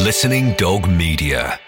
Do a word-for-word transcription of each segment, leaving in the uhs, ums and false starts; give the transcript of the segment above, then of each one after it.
Listening Dog Media.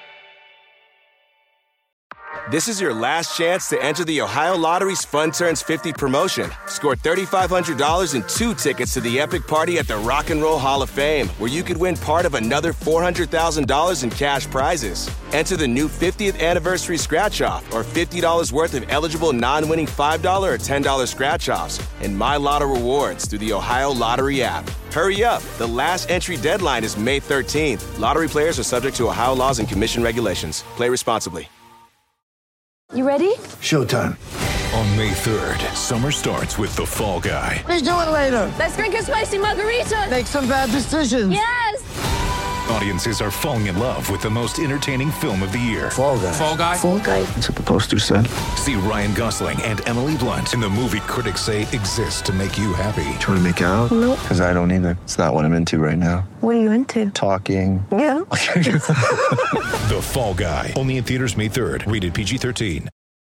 This is your last chance to enter the Ohio Lottery's Fun Turns fifty promotion. Score three thousand five hundred dollars and two tickets to the epic party at the Rock and Roll Hall of Fame, where you could win part of another four hundred thousand dollars in cash prizes. Enter the new fiftieth anniversary scratch-off or fifty dollars worth of eligible non-winning five dollars or ten dollars scratch-offs and My Lotto rewards through the Ohio Lottery app. Hurry up. The last entry deadline is May thirteenth. Lottery players are subject to Ohio laws and commission regulations. Play responsibly. You ready? Showtime. On May third, summer starts with The Fall Guy. Let's do it later. Let's drink a spicy margarita. Make some bad decisions. Yes! Audiences are falling in love with the most entertaining film of the year. Fall Guy. Fall Guy? Fall Guy. That's what the poster said. See Ryan Gosling and Emily Blunt in the movie critics say exists to make you happy. Trying to make it out? Nope. Because I don't either. It's not what I'm into right now. What are you into? Talking. Yeah. The Fall Guy. Only in theaters May third. Rated P G thirteen.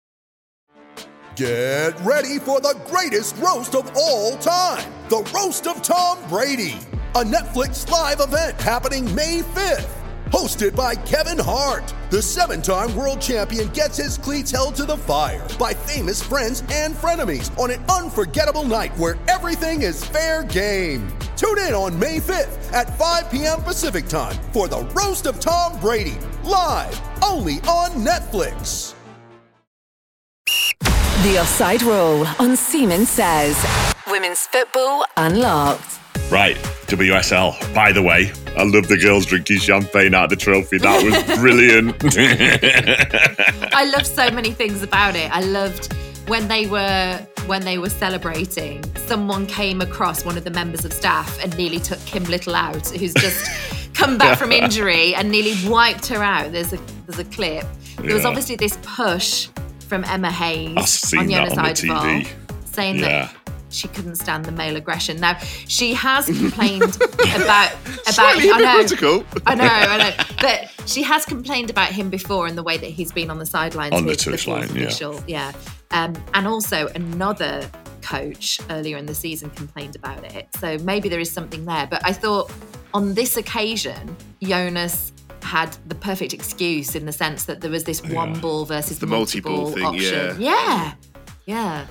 Get ready for the greatest roast of all time. The Roast of Tom Brady. A Netflix live event happening May fifth. Hosted by Kevin Hart. The seven-time world champion gets his cleats held to the fire by famous friends and frenemies on an unforgettable night where everything is fair game. Tune in on May fifth at five p.m. Pacific time for the Roast of Tom Brady. Live only on Netflix. The Offside Rule on Seaman Says. Women's football unlocked. Right, W S L. By the way, I love the girls drinking champagne out of the trophy. That was brilliant. I loved so many things about it. I loved when they were when they were celebrating. Someone came across one of the members of staff and nearly took Kim Little out, who's just come back from injury and nearly wiped her out. There's a there's a clip. There yeah. was obviously this push from Emma Hayes on Jonas Eidevall saying yeah. that she couldn't stand the male aggression. Now, she has complained about... about I know, I know, I know. But she has complained about him before and the way that he's been on the sidelines. On the with touchline, yeah. Official, yeah. Um, and also another coach earlier in the season complained about it. So maybe there is something there. But I thought on this occasion, Jonas had the perfect excuse in the sense that there was this yeah. one ball versus the multi-ball, multi-ball thing, option. Yeah. Yeah, yeah.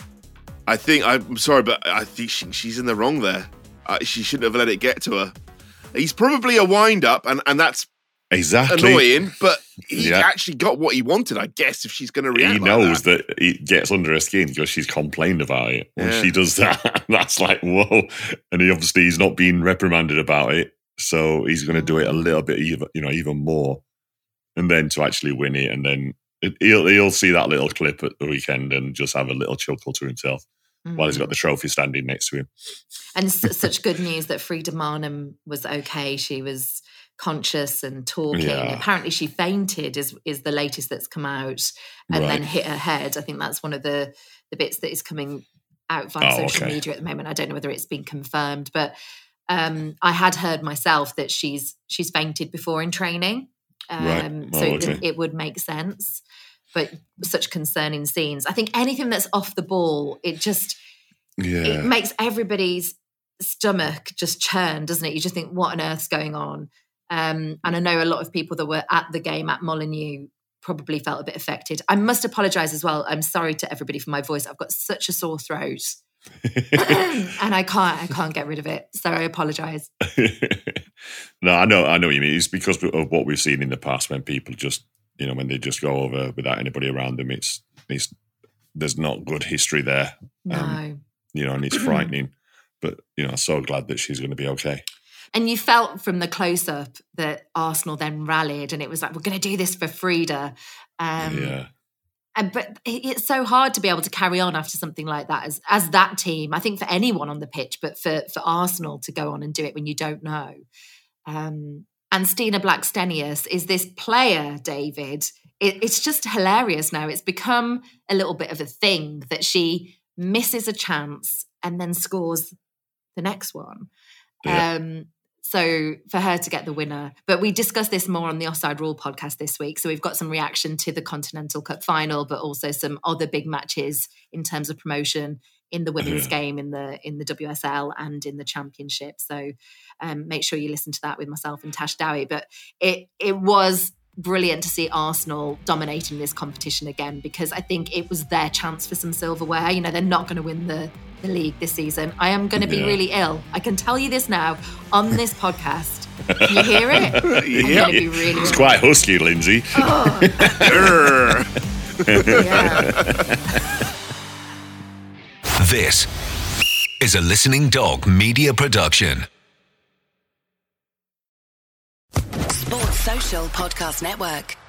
I think, I'm sorry, but I think she, she's in the wrong there. Uh, she shouldn't have let it get to her. He's probably a wind-up, and, and that's exactly annoying, but he yeah. actually got what he wanted, I guess, if she's going to react He like knows that. that it gets under her skin because she's complained about it. When Yeah. she does that, that's like, whoa. And he obviously he's not being reprimanded about it, so he's going to do it a little bit, even, you know, even more. And then to actually win it, and then it, he'll, he'll see that little clip at the weekend and just have a little chuckle to himself. Mm. While he's got the trophy standing next to him. And s- such good news that Frida Marnham was okay. She was conscious and talking. Yeah. Apparently she fainted is is the latest that's come out and Right. then hit her head. I think that's one of the, the bits that is coming out via Oh, social okay. media at the moment. I don't know whether it's been confirmed, but um, I had heard myself that she's she's fainted before in training. Um, Right. Oh, so okay. it, it would make sense. But such concerning scenes. I think anything that's off the ball, it just Yeah. it makes everybody's stomach just churn, doesn't it? You just think, what on earth's going on? Um, and I know a lot of people that were at the game at Molineux probably felt a bit affected. I must apologise as well. I'm sorry to everybody for my voice. I've got such a sore throat. and I can't I can't get rid of it. So I apologise. No, I know, I know what you mean. It's because of what we've seen in the past when people just, you know, when they just go over without anybody around them. It's, it's there's not good history there. No. Um, you know, and it's frightening. But, you know, so glad that she's going to be okay. And you felt from the close-up that Arsenal then rallied and it was like, we're going to do this for Frida. Um, yeah. And, but it's so hard to be able to carry on after something like that as as that team. I think for anyone on the pitch, but for, for Arsenal to go on and do it when you don't know. Um, and Stina Blackstenius is this player, David. It, it's just hilarious now. It's become a little bit of a thing that she misses a chance and then scores the next one. Yeah. Um, so for her to get the winner. But we discussed this more on the Offside Rule podcast this week. So we've got some reaction to the Continental Cup final, but also some other big matches in terms of promotion in the women's Yeah. game in the in the W S L and in the championship. So um, make sure you listen to that with myself and Tash Dowie. But it it was brilliant to see Arsenal dominating this competition again, because I think it was their chance for some silverware. You know, they're not going to win the, the league this season. I am going to be Yeah. really ill. I can tell you this now on this podcast. Can you hear it? I'm Yeah. going to be really It's ill. quite husky, Lindsay. Oh, Grr. yeah. This is a Listening Dog Media Production. Sports Social Podcast Network.